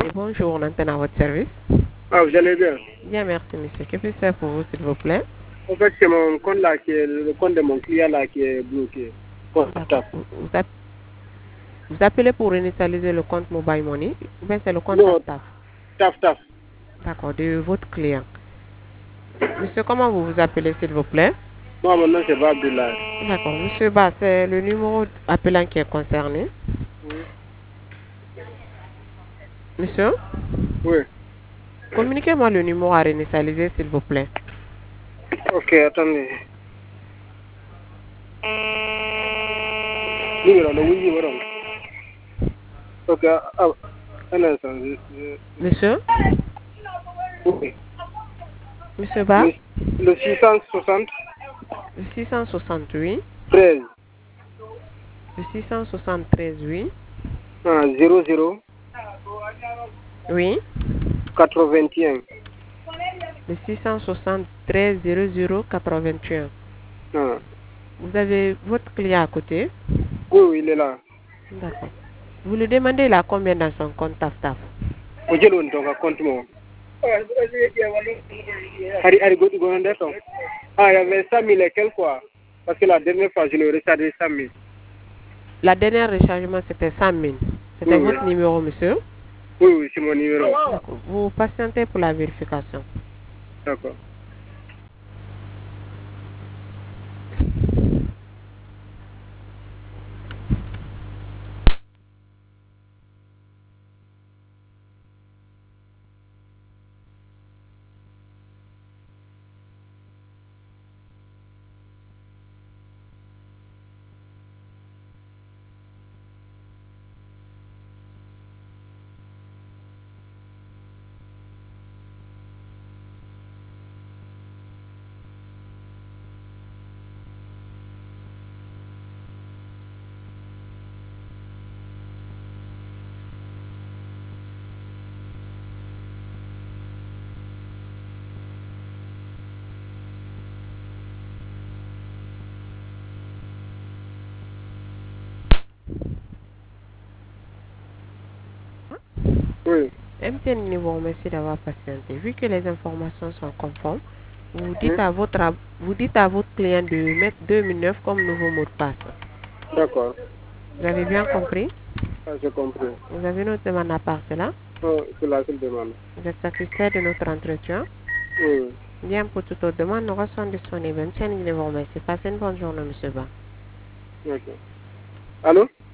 bonjour, on antenne à votre service. Ah, vous allez bien? Bien, merci monsieur. Que puis-je faire pour vous, s'il vous plaît? En fait, c'est mon compte là qui est le compte de mon client là qui est bloqué. D'accord. Vous appelez pour initialiser le compte Mobile Money ou bien c'est le compte Non, TAF? taf. D'accord, de votre client. Monsieur, comment vous vous appelez, s'il vous plaît? Moi, mon nom c'est Abdullah. D'accord, monsieur Ba, c'est le numéro appelant qui est concerné. Monsieur, Oui. communiquez-moi le numéro à réinitialiser, s'il vous plaît. Ok, attendez. Numéro, le oui, numéro. Ok, un instant. Monsieur? Oui. Monsieur Ba? Le 660 Le 668. 13 Le 673, oui. 00 Oui. 81. Le 673 00 81. Ah. Vous avez votre client à côté? Oui, il est là. D'accord. Vous lui demandez là combien dans son compte TAF? Vous avez un compte moi. Ah, il y avait 100 000 et quelques quoi. Parce que la dernière fois, je l'ai rechargé 100 000. La dernière rechargement, c'était 100 000. C'était votre numéro, monsieur? Oui, c'est mon numéro. D'accord. Vous patientez pour la vérification. D'accord. Oui. MTN niveau, merci d'avoir patienté. Vu que les informations sont conformes, vous dites à votre client de mettre 2009 comme nouveau mot de passe. D'accord. Vous avez bien compris? Ah, j'ai compris. Vous avez notre demande à part cela? Oh, c'est la seule demande. Vous êtes satisfait de notre entretien? Oui. Bien, pour toute autre demande, nous restons disponibles. MTN vous remercie. Passez une bonne journée, monsieur Ba. Ok. Allô?